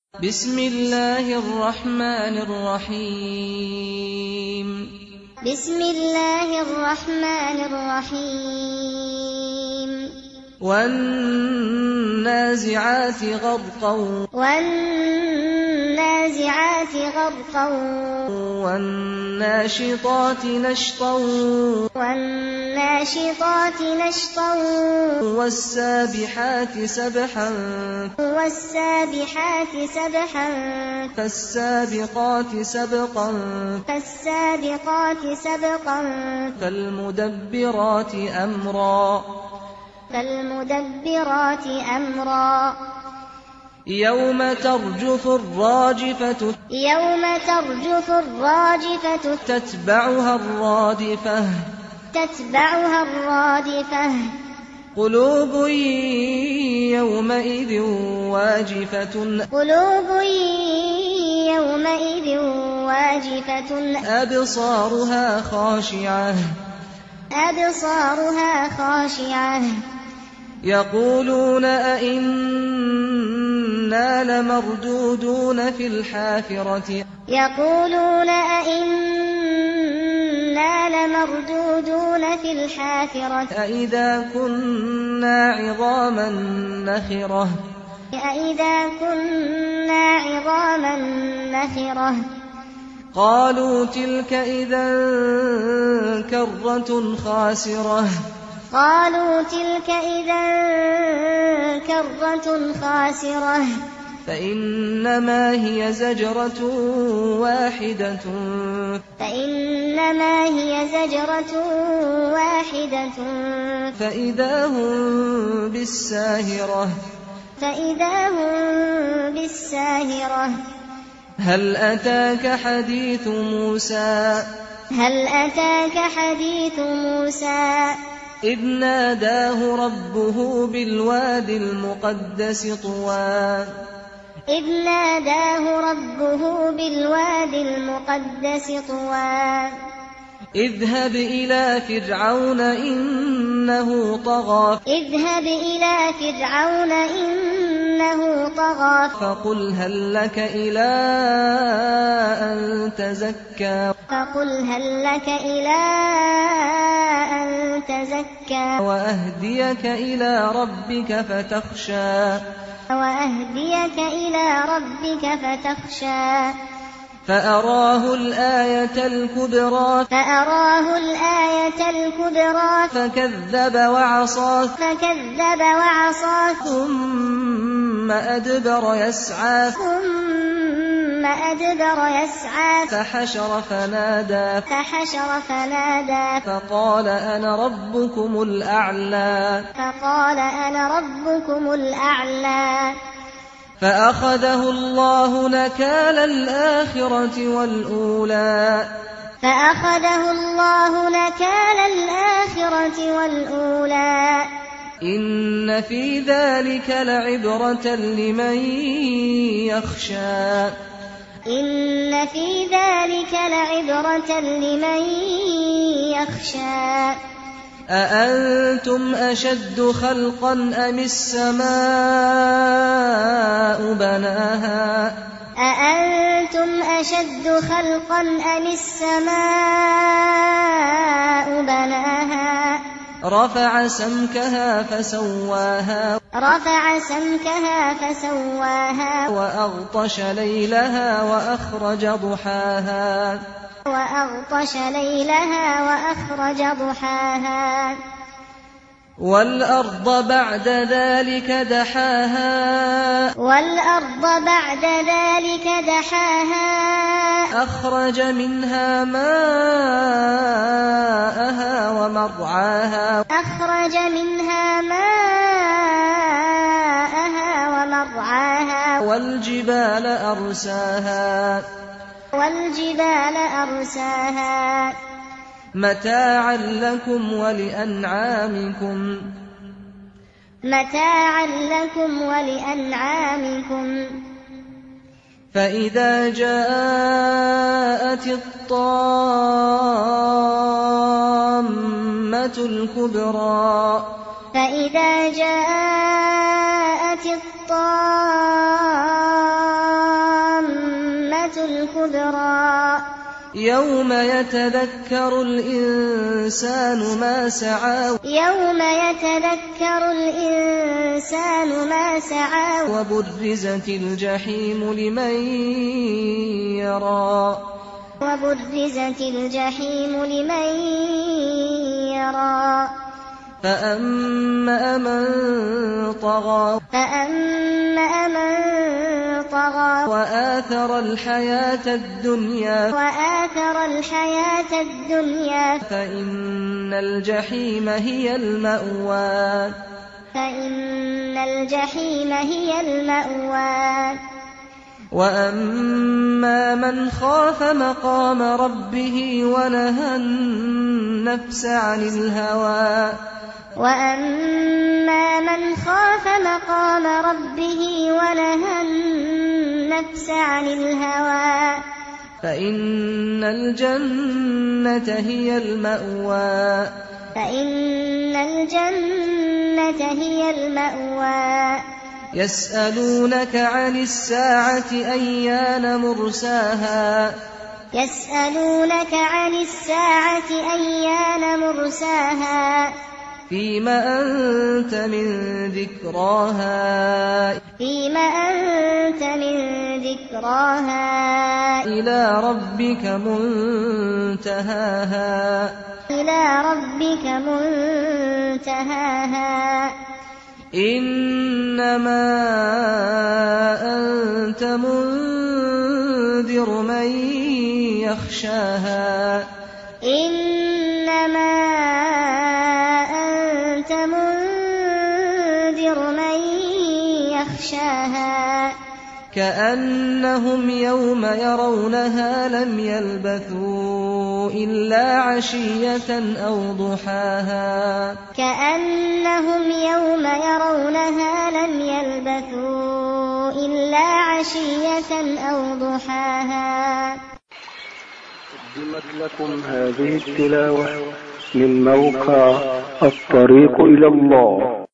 بسم الله الرحمن الرحيم بسم الله الرحمن الرحيم والنازعات غرقا والنازعات غرقا والناشطات نشطا والناشطات نشطا والسابحات سبحا والسابحات سبحا فالسابقات سبقا فالسابقات سبقا فالمدبرات أمرا فالمدبرات أمرا يوم ترجف الراجفة يوم ترجف الراجفة تتبعها الرادفة قلوب يومئذ واجفة قلوب يومئذ واجفة أبصارها خاشعة يقولون أئنا لمردودون في الحافرة يقولون أئنا لمردودون في الحافرة أئذا كنا عظاما نخرة قالوا تلك إذا كرة خاسرة فإنما هي زجرة واحدة فإذا هم بالساهرة هل أتاك حديث موسى إذ ناداه ربه بالوادي المقدس طوى اذهب إلى فرعون إنه طغى فقل هل لك إلى أن تزكى وأهديك إلى ربك فتخشى فأراه الآية الكبرى فكذب وعصى ثم أدبر يسعى فحشر فنادى فقال أنا ربكم الأعلى فأخذه الله نكال الآخرة والأولى إن في ذلك لعبرة لمن يخشى أأنتم أشد خلقا أم السماء بناها رفع سمكها فسواها وأغطش ليلها وأخرج ضحاها والأرض بعد ذلك دحاها أخرج منها ماءها ومرعاها والجبال أرساها متاعا لكم ولأنعامكم فإذا جاءت الطامة الكبرى فإذا جاءت الطامة النَّزْغَةُ الْكُبْرَى يَوْمَ يَتَذَكَّرُ الْإِنسَانُ مَا سَعَىٰ يَوْمَ يَتَذَكَّرُ الْإِنسَانُ مَا سَعَىٰ وَبُرِّزَتِ الْجَحِيمُ لِمَن يَرَىٰ وَبُرِّزَتِ الْجَحِيمُ لِمَن يَرَىٰ فَأَمَّا مَن طَغَىٰ وَآثَرَ الْحَيَاةَ الدُّنْيَا فَإِنَّ الْجَحِيمَ هِيَ الْمَأْوَىٰ وَأَمَّا مَنْ خَافَ مَقَامَ رَبِّهِ ونهى النَّفْسَ عَنِ الْهَوَىٰ فَإِنَّ الْجَنَّةَ هِيَ الْمَأْوَىٰ يَسْأَلُونَكَ عَنِ السَّاعَةِ أَيَّانَ مُرْسَاهَا فِيمَ أَنتَ مِن ذِكْرَاهَا إِلَىٰ رَبِّكَ مُنتَهَاهَا إِنَّمَا أَنتَ مُنذِرُ مَن يَخْشَاهَا كَأَنَّهُمْ يَوْمَ يَرَوْنَهَا لَمْ يَلْبَثُوا إِلَّا عَشِيَّةً أَوْ ضُحَاهَا قدمت لكم هذه التلاوة من موقع الطريق إلى الله.